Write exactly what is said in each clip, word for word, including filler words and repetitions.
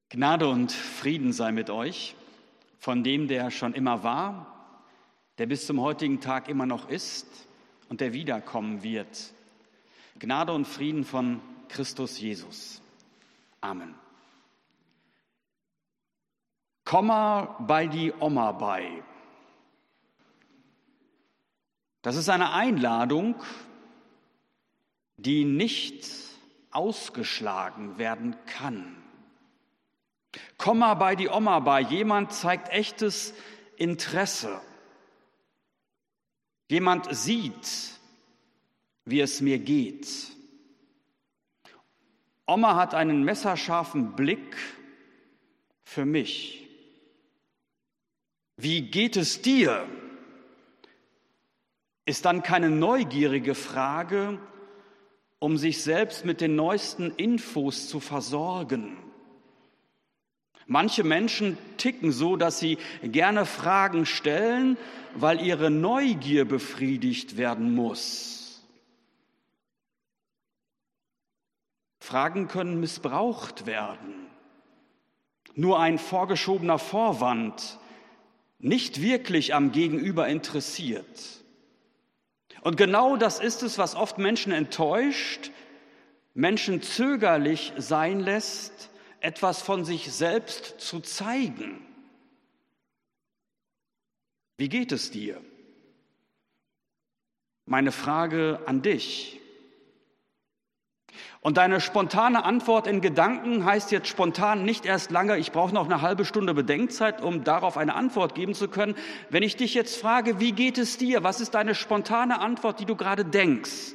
Gnade und Frieden sei mit euch, von dem, der schon immer war, der bis zum heutigen Tag immer noch ist und der wiederkommen wird. Gnade und Frieden von Christus Jesus. Amen. Komm mal bei die Oma bei. Das ist eine Einladung, die nicht ausgeschlagen werden kann. Komm mal bei die Oma bei. Jemand zeigt echtes Interesse. Jemand sieht, wie es mir geht. Oma hat einen messerscharfen Blick für mich. Wie geht es dir? Ist dann keine neugierige Frage, um sich selbst mit den neuesten Infos zu versorgen. Manche Menschen ticken so, dass sie gerne Fragen stellen, weil ihre Neugier befriedigt werden muss. Fragen können missbraucht werden. Nur ein vorgeschobener Vorwand, nicht wirklich am Gegenüber interessiert. Und genau das ist es, was oft Menschen enttäuscht, Menschen zögerlich sein lässt, etwas von sich selbst zu zeigen. Wie geht es dir? Meine Frage an dich. Und deine spontane Antwort in Gedanken heißt jetzt spontan nicht erst lange, ich brauche noch eine halbe Stunde Bedenkzeit, um darauf eine Antwort geben zu können. Wenn ich dich jetzt frage, wie geht es dir? Was ist deine spontane Antwort, die du gerade denkst?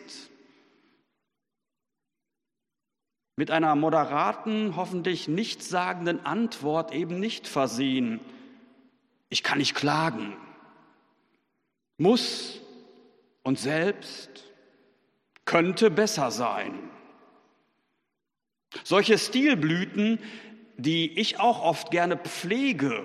Mit einer moderaten, hoffentlich nichtssagenden Antwort eben nicht versehen. Ich kann nicht klagen. Muss und selbst könnte besser sein. Solche Stilblüten, die ich auch oft gerne pflege,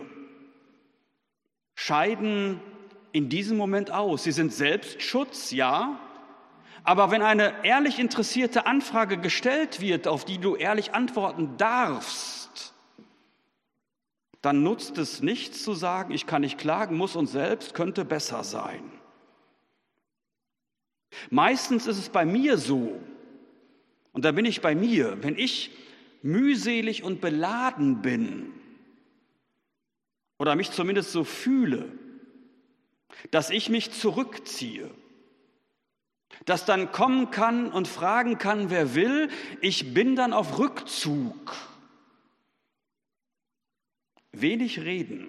scheiden in diesem Moment aus. Sie sind Selbstschutz, ja, aber wenn eine ehrlich interessierte Anfrage gestellt wird, auf die du ehrlich antworten darfst, dann nutzt es nichts zu sagen, ich kann nicht klagen, muss und selbst könnte besser sein. Meistens ist es bei mir so, und da bin ich bei mir, wenn ich mühselig und beladen bin oder mich zumindest so fühle, dass ich mich zurückziehe, dass dann kommen kann und fragen kann, wer will, ich bin dann auf Rückzug. Wenig reden,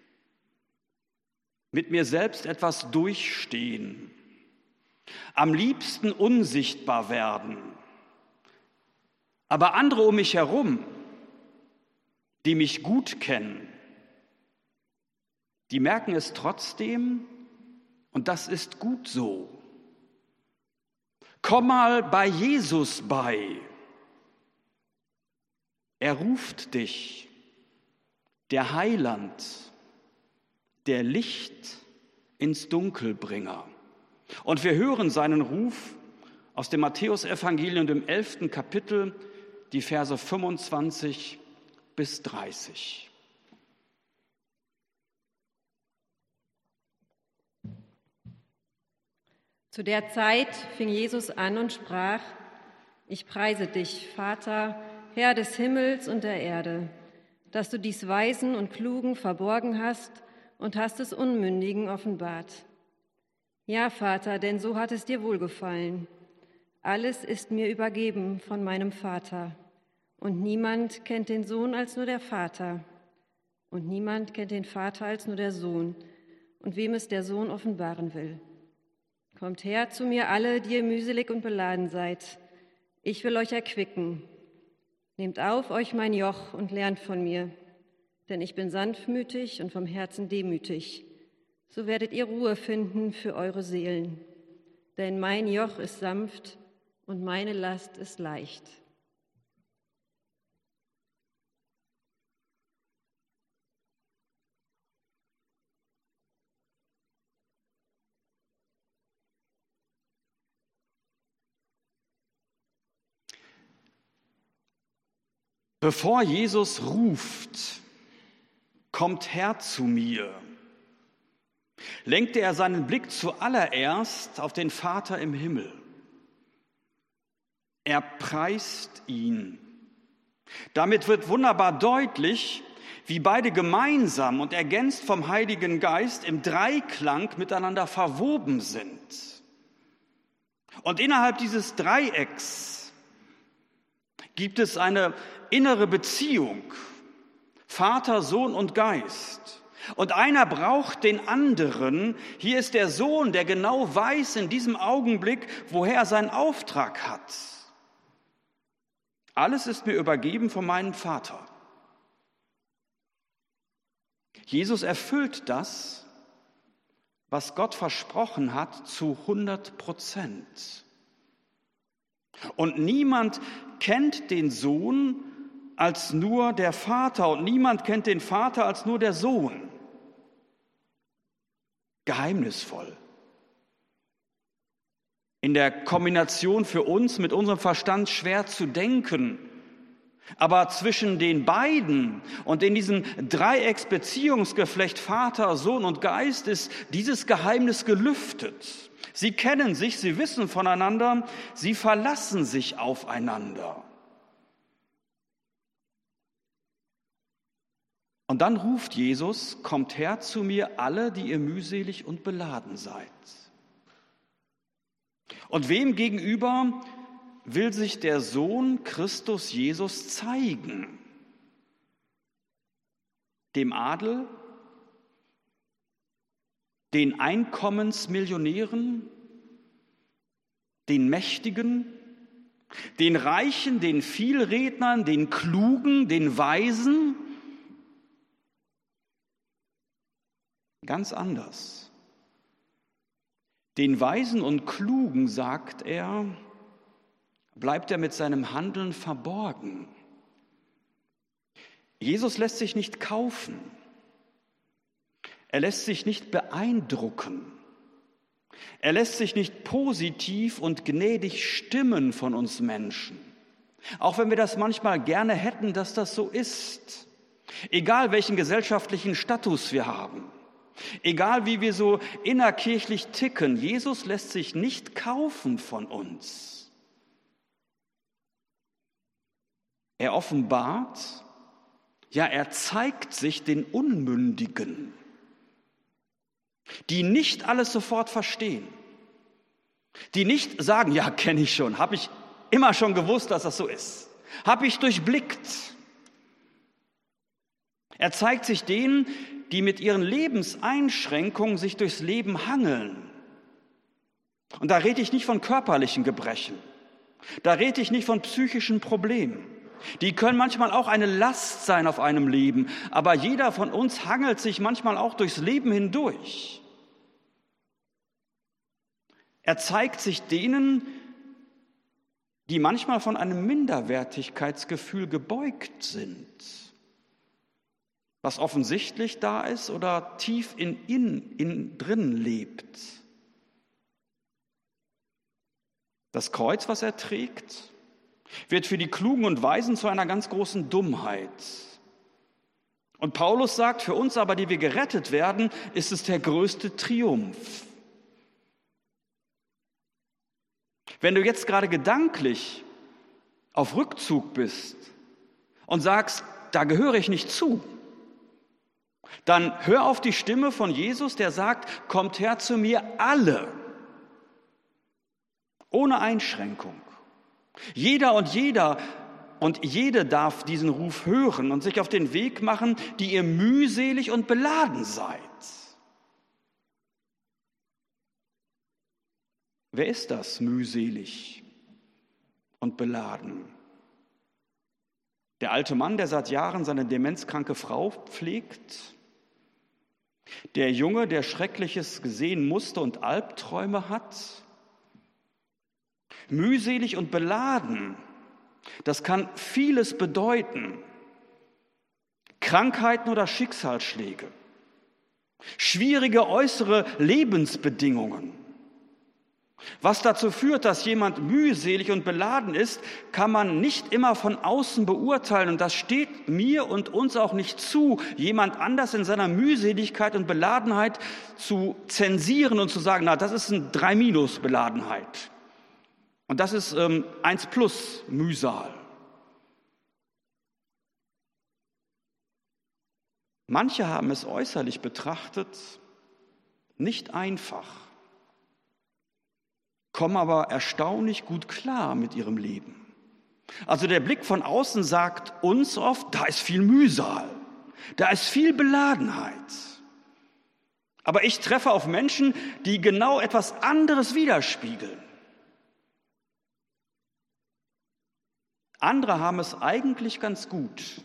mit mir selbst etwas durchstehen, am liebsten unsichtbar werden. Aber andere um mich herum, die mich gut kennen, die merken es trotzdem und das ist gut so. Komm mal bei Jesus bei. Er ruft dich, der Heiland, der Licht ins Dunkelbringer. Und wir hören seinen Ruf aus dem Matthäusevangelium, dem elften Kapitel, die Verse fünfundzwanzig bis dreißig. Zu der Zeit fing Jesus an und sprach: Ich preise dich, Vater, Herr des Himmels und der Erde, dass du dies Weisen und Klugen verborgen hast und hast es Unmündigen offenbart. Ja, Vater, denn so hat es dir wohlgefallen. Alles ist mir übergeben von meinem Vater. Und niemand kennt den Sohn als nur der Vater. Und niemand kennt den Vater als nur der Sohn, und wem es der Sohn offenbaren will. Kommt her zu mir alle, die ihr mühselig und beladen seid. Ich will euch erquicken. Nehmt auf euch mein Joch und lernt von mir. Denn ich bin sanftmütig und vom Herzen demütig. So werdet ihr Ruhe finden für eure Seelen. Denn mein Joch ist sanft und meine Last ist leicht. Bevor Jesus ruft, kommt her zu mir, lenkte er seinen Blick zuallererst auf den Vater im Himmel. Er preist ihn. Damit wird wunderbar deutlich, wie beide gemeinsam und ergänzt vom Heiligen Geist im Dreiklang miteinander verwoben sind. Und innerhalb dieses Dreiecks gibt es eine innere Beziehung, Vater, Sohn und Geist. Und einer braucht den anderen. Hier ist der Sohn, der genau weiß in diesem Augenblick, woher er seinen Auftrag hat. Alles ist mir übergeben von meinem Vater. Jesus erfüllt das, was Gott versprochen hat, zu hundert Prozent. Und niemand kennt den Sohn als nur der Vater und niemand kennt den Vater als nur der Sohn. Geheimnisvoll. In der Kombination für uns mit unserem Verstand schwer zu denken. Aber zwischen den beiden und in diesem Dreiecksbeziehungsgeflecht Vater, Sohn und Geist ist dieses Geheimnis gelüftet. Sie kennen sich, sie wissen voneinander, sie verlassen sich aufeinander. Und dann ruft Jesus, kommt her zu mir alle, die ihr mühselig und beladen seid. Und wem gegenüber will sich der Sohn Christus Jesus zeigen? Dem Adel, den Einkommensmillionären, den Mächtigen, den Reichen, den Vielrednern, den Klugen, den Weisen? Ganz anders. Den Weisen und Klugen, sagt er, bleibt er mit seinem Handeln verborgen. Jesus lässt sich nicht kaufen. Er lässt sich nicht beeindrucken. Er lässt sich nicht positiv und gnädig stimmen von uns Menschen. Auch wenn wir das manchmal gerne hätten, dass das so ist. Egal welchen gesellschaftlichen Status wir haben. Egal wie wir so innerkirchlich ticken. Jesus lässt sich nicht kaufen von uns. Er offenbart, ja, er zeigt sich den Unmündigen, die nicht alles sofort verstehen, die nicht sagen, ja, kenne ich schon, habe ich immer schon gewusst, dass das so ist, habe ich durchblickt. Er zeigt sich denen, die mit ihren Lebenseinschränkungen sich durchs Leben hangeln. Und da rede ich nicht von körperlichen Gebrechen, da rede ich nicht von psychischen Problemen. Die können manchmal auch eine Last sein auf einem Leben, aber jeder von uns hangelt sich manchmal auch durchs Leben hindurch. Er zeigt sich denen, die manchmal von einem Minderwertigkeitsgefühl gebeugt sind, was offensichtlich da ist oder tief in in, in drin lebt. Das Kreuz, was er trägt, wird für die Klugen und Weisen zu einer ganz großen Dummheit. Und Paulus sagt, für uns aber, die wir gerettet werden, ist es der größte Triumph. Wenn du jetzt gerade gedanklich auf Rückzug bist und sagst, da gehöre ich nicht zu, dann hör auf die Stimme von Jesus, der sagt, kommt her zu mir alle, ohne Einschränkung. Jeder und jeder und jede darf diesen Ruf hören und sich auf den Weg machen, die ihr mühselig und beladen seid. Wer ist das, mühselig und beladen? Der alte Mann, der seit Jahren seine demenzkranke Frau pflegt? Der Junge, der Schreckliches gesehen musste und Albträume hat? Mühselig und beladen, das kann vieles bedeuten. Krankheiten oder Schicksalsschläge, schwierige äußere Lebensbedingungen, Was dazu führt, dass jemand mühselig und beladen ist, kann man nicht immer von außen beurteilen. Und das steht mir und uns auch nicht zu, jemand anders in seiner Mühseligkeit und Beladenheit zu zensieren und zu sagen, na, das ist ein drei Minus Beladenheit. Und das ist ähm, eins plus Mühsal. Manche haben es äußerlich betrachtet nicht einfach, kommen aber erstaunlich gut klar mit ihrem Leben. Also der Blick von außen sagt uns oft, da ist viel Mühsal, da ist viel Beladenheit. Aber ich treffe auf Menschen, die genau etwas anderes widerspiegeln. Andere haben es eigentlich ganz gut.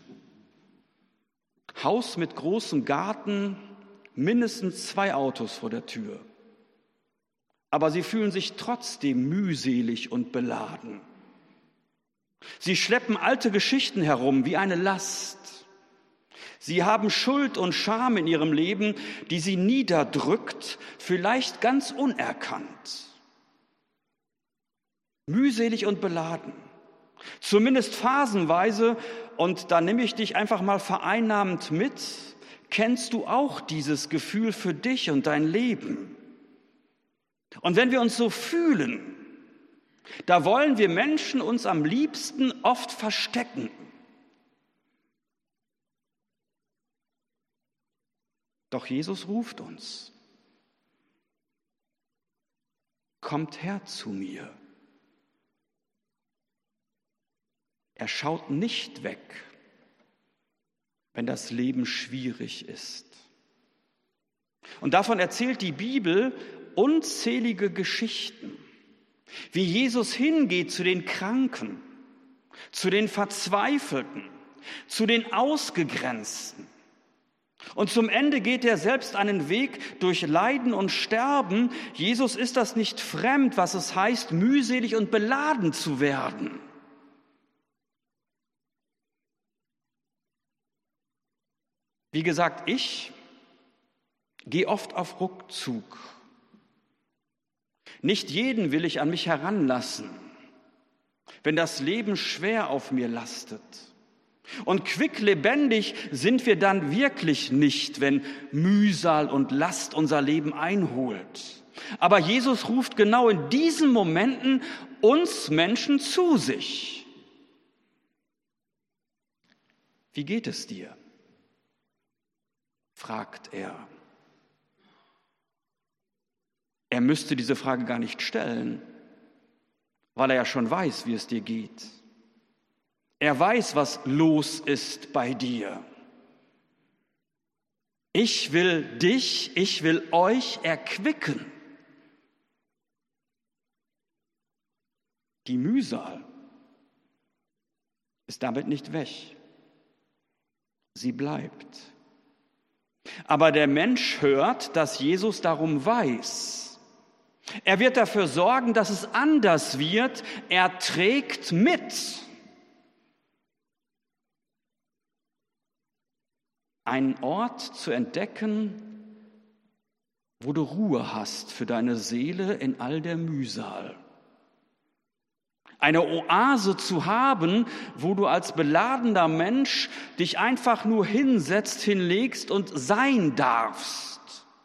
Haus mit großem Garten, mindestens zwei Autos vor der Tür. Aber sie fühlen sich trotzdem mühselig und beladen. Sie schleppen alte Geschichten herum wie eine Last. Sie haben Schuld und Scham in ihrem Leben, die sie niederdrückt, vielleicht ganz unerkannt. Mühselig und beladen. Zumindest phasenweise, und da nehme ich dich einfach mal vereinnahmend mit, kennst du auch dieses Gefühl für dich und dein Leben. Und wenn wir uns so fühlen, da wollen wir Menschen uns am liebsten oft verstecken. Doch Jesus ruft uns. Kommt her zu mir. Er schaut nicht weg, wenn das Leben schwierig ist. Und davon erzählt die Bibel unzählige Geschichten, wie Jesus hingeht zu den Kranken, zu den Verzweifelten, zu den Ausgegrenzten. Und zum Ende geht er selbst einen Weg durch Leiden und Sterben. Jesus ist das nicht fremd, was es heißt, mühselig und beladen zu werden. Wie gesagt, ich gehe oft auf Rückzug. Nicht jeden will ich an mich heranlassen, wenn das Leben schwer auf mir lastet. Und quicklebendig sind wir dann wirklich nicht, wenn Mühsal und Last unser Leben einholt. Aber Jesus ruft genau in diesen Momenten uns Menschen zu sich. Wie geht es dir? Fragt er. Er müsste diese Frage gar nicht stellen, weil er ja schon weiß, wie es dir geht. Er weiß, was los ist bei dir. Ich will dich, ich will euch erquicken. Die Mühsal ist damit nicht weg. Sie bleibt. Aber der Mensch hört, dass Jesus darum weiß. Er wird dafür sorgen, dass es anders wird. Er trägt mit. Einen Ort zu entdecken, wo du Ruhe hast für deine Seele in all der Mühsal. Eine Oase zu haben, wo du als beladener Mensch dich einfach nur hinsetzt, hinlegst und sein darfst.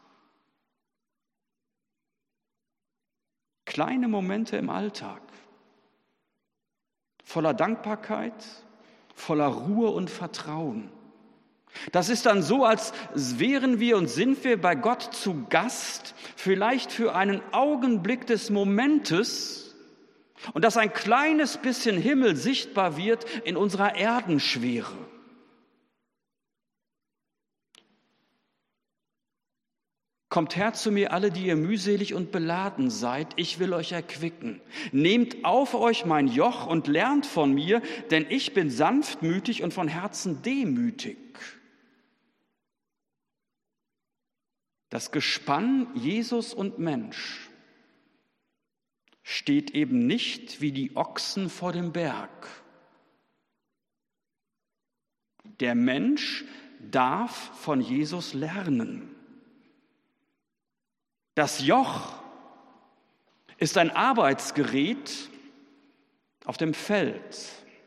Kleine Momente im Alltag, voller Dankbarkeit, voller Ruhe und Vertrauen. Das ist dann so, als wären wir und sind wir bei Gott zu Gast, vielleicht für einen Augenblick des Momentes, und dass ein kleines bisschen Himmel sichtbar wird in unserer Erdenschwere. Kommt her zu mir, alle, die ihr mühselig und beladen seid, ich will euch erquicken. Nehmt auf euch mein Joch und lernt von mir, denn ich bin sanftmütig und von Herzen demütig. Das Gespann Jesus und Mensch steht eben nicht wie die Ochsen vor dem Berg. Der Mensch darf von Jesus lernen. Das Joch ist ein Arbeitsgerät auf dem Feld.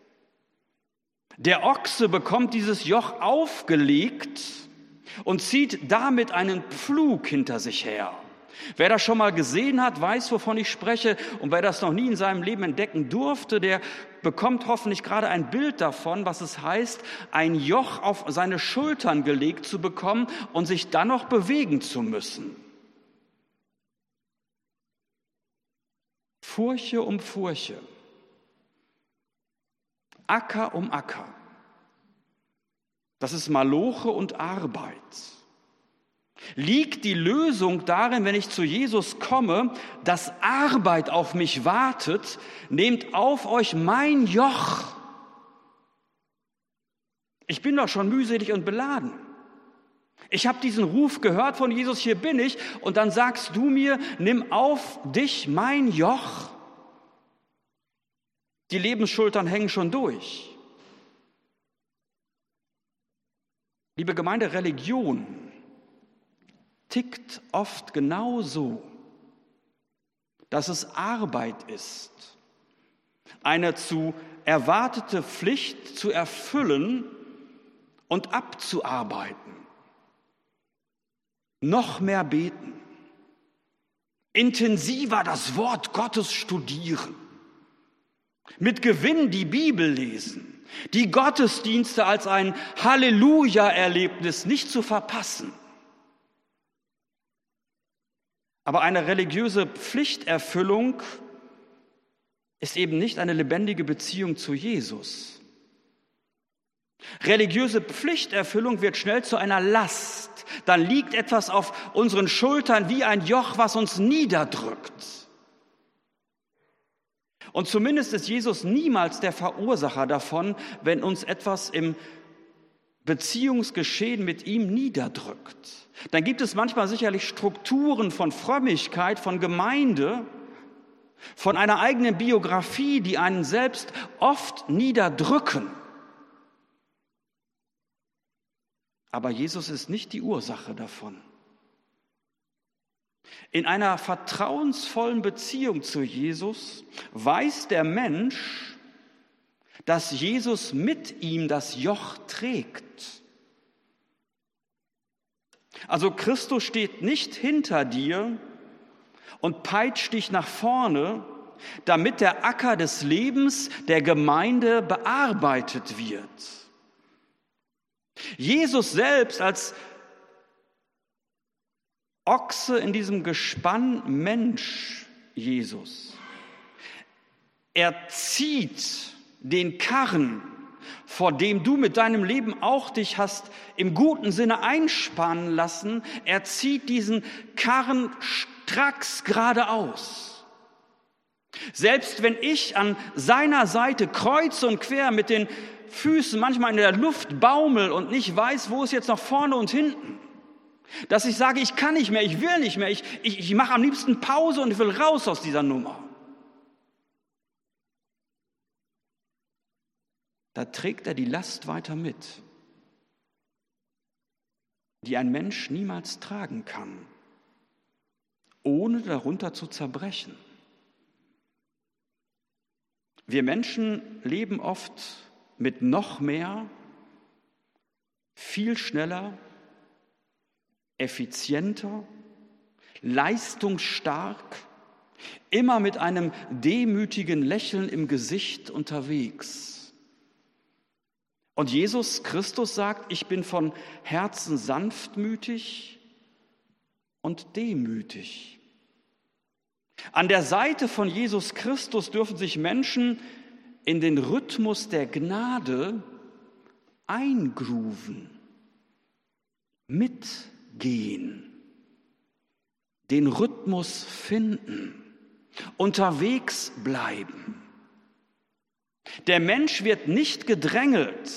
Der Ochse bekommt dieses Joch aufgelegt und zieht damit einen Pflug hinter sich her. Wer das schon mal gesehen hat, weiß, wovon ich spreche. Und wer das noch nie in seinem Leben entdecken durfte, der bekommt hoffentlich gerade ein Bild davon, was es heißt, ein Joch auf seine Schultern gelegt zu bekommen und sich dann noch bewegen zu müssen. Furche um Furche, Acker um Acker. Das ist Maloche und Arbeit. Liegt die Lösung darin, wenn ich zu Jesus komme, dass Arbeit auf mich wartet? Nehmt auf euch mein Joch. Ich bin doch schon mühselig und beladen. Ich habe diesen Ruf gehört von Jesus, hier bin ich, und dann sagst du mir, nimm auf dich mein Joch. Die Lebensschultern hängen schon durch. Liebe Gemeinde, Religion tickt oft genauso, dass es Arbeit ist, eine zu erwartete Pflicht zu erfüllen und abzuarbeiten. Noch mehr beten, intensiver das Wort Gottes studieren, mit Gewinn die Bibel lesen, die Gottesdienste als ein Halleluja-Erlebnis nicht zu verpassen. Aber eine religiöse Pflichterfüllung ist eben nicht eine lebendige Beziehung zu Jesus. Religiöse Pflichterfüllung wird schnell zu einer Last. Dann liegt etwas auf unseren Schultern wie ein Joch, was uns niederdrückt. Und zumindest ist Jesus niemals der Verursacher davon, wenn uns etwas im Beziehungsgeschehen mit ihm niederdrückt. Dann gibt es manchmal sicherlich Strukturen von Frömmigkeit, von Gemeinde, von einer eigenen Biografie, die einen selbst oft niederdrücken. Aber Jesus ist nicht die Ursache davon. In einer vertrauensvollen Beziehung zu Jesus weiß der Mensch, dass Jesus mit ihm das Joch trägt. Also Christus steht nicht hinter dir und peitscht dich nach vorne, damit der Acker des Lebens der Gemeinde bearbeitet wird. Jesus selbst als Ochse in diesem Gespann Mensch, Jesus, er zieht den Karren, vor dem du mit deinem Leben auch dich hast im guten Sinne einspannen lassen, er zieht diesen Karren stracks geradeaus. Selbst wenn ich an seiner Seite kreuz und quer mit den Füßen manchmal in der Luft baumel und nicht weiß, wo ist jetzt noch vorne und hinten, dass ich sage, ich kann nicht mehr, ich will nicht mehr, ich, ich, ich mache am liebsten Pause und ich will raus aus dieser Nummer. Da trägt er die Last weiter mit, die ein Mensch niemals tragen kann, ohne darunter zu zerbrechen. Wir Menschen leben oft mit noch mehr, viel schneller, effizienter, leistungsstark, immer mit einem demütigen Lächeln im Gesicht unterwegs. Und Jesus Christus sagt, ich bin von Herzen sanftmütig und demütig. An der Seite von Jesus Christus dürfen sich Menschen in den Rhythmus der Gnade eingrooven, mitgehen, den Rhythmus finden, unterwegs bleiben. Der Mensch wird nicht gedrängelt.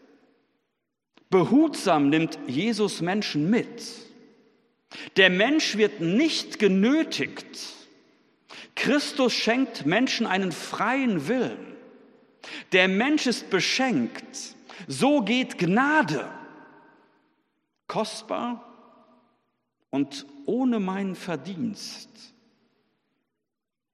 Behutsam nimmt Jesus Menschen mit. Der Mensch wird nicht genötigt. Christus schenkt Menschen einen freien Willen. Der Mensch ist beschenkt. So geht Gnade. Kostbar und ohne meinen Verdienst.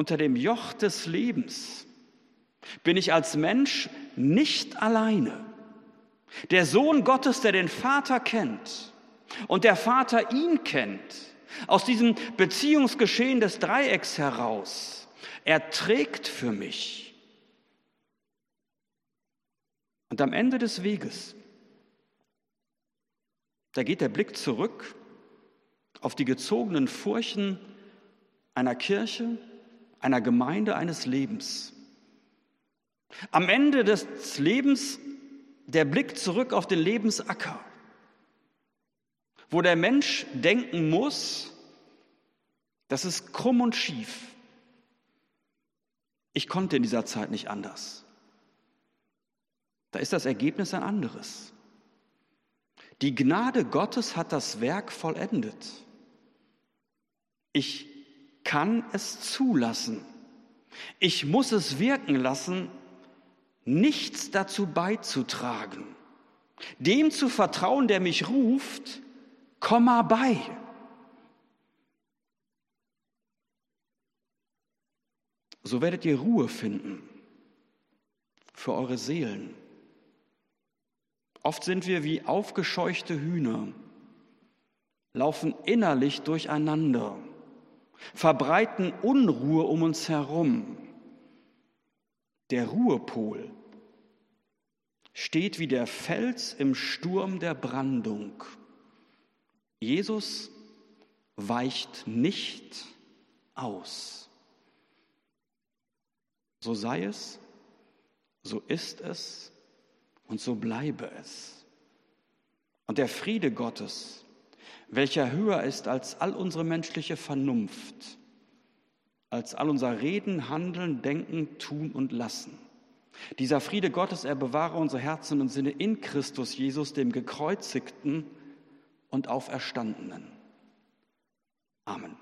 unter dem Joch des Lebens bin ich als Mensch nicht alleine. Der Sohn Gottes, der den Vater kennt und der Vater ihn kennt, aus diesem Beziehungsgeschehen des Dreiecks heraus, er trägt für mich. Und am Ende des Weges, da geht der Blick zurück auf die gezogenen Furchen einer Kirche, einer Gemeinde, eines Lebens. Am Ende des Lebens der Blick zurück auf den Lebensacker, wo der Mensch denken muss, das ist krumm und schief. Ich konnte in dieser Zeit nicht anders. Da ist das Ergebnis ein anderes. Die Gnade Gottes hat das Werk vollendet. Ich kann es zulassen. Ich muss es wirken lassen, nichts dazu beizutragen. Dem zu vertrauen, der mich ruft, komm mal bei. So werdet ihr Ruhe finden für eure Seelen. Oft sind wir wie aufgescheuchte Hühner, laufen innerlich durcheinander, verbreiten Unruhe um uns herum. Der Ruhepol steht wie der Fels im Sturm der Brandung. Jesus weicht nicht aus. So sei es, so ist es und so bleibe es. Und der Friede Gottes, welcher höher ist als all unsere menschliche Vernunft, als all unser Reden, Handeln, Denken, Tun und Lassen. Dieser Friede Gottes, er bewahre unsere Herzen und Sinne in Christus Jesus, dem Gekreuzigten und Auferstandenen. Amen.